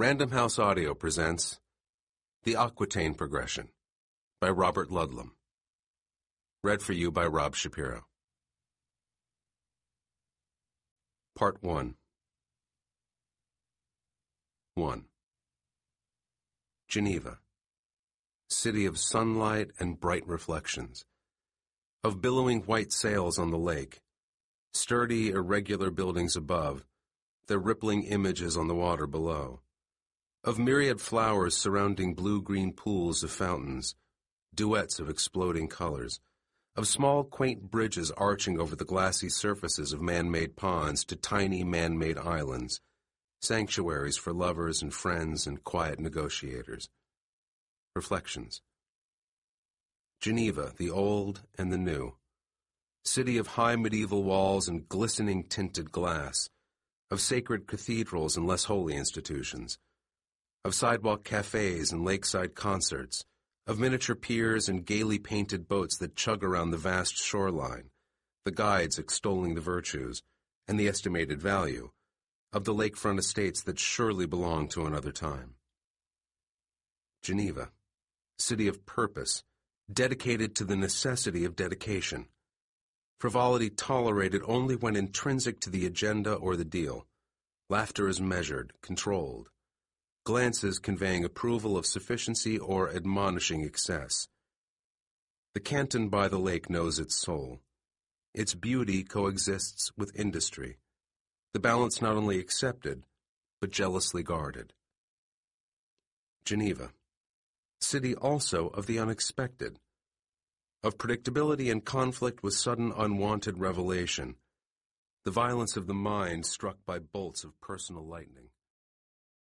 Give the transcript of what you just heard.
Random House Audio presents The Aquitaine Progression by Robert Ludlum. Read for you by Rob Shapiro. Part 1. 1. Geneva, city of sunlight and bright reflections, of billowing white sails on the lake, sturdy, irregular buildings above, their rippling images on the water below, of myriad flowers surrounding blue-green pools of fountains, duets of exploding colors, of small, quaint bridges arching over the glassy surfaces of man-made ponds to tiny man-made islands, sanctuaries for lovers and friends and quiet negotiators. Reflections. Geneva, the old and the new, city of high medieval walls and glistening tinted glass, of sacred cathedrals and less holy institutions, of sidewalk cafes and lakeside concerts, of miniature piers and gaily painted boats that chug around the vast shoreline, the guides extolling the virtues and the estimated value of the lakefront estates that surely belong to another time. Geneva, city of purpose, dedicated to the necessity of dedication, frivolity tolerated only when intrinsic to the agenda or the deal, laughter is measured, controlled, glances conveying approval of sufficiency or admonishing excess. The canton by the lake knows its soul. Its beauty coexists with industry, the balance not only accepted, but jealously guarded. Geneva, city also of the unexpected, of predictability and conflict with sudden unwanted revelation, the violence of the mind struck by bolts of personal lightning.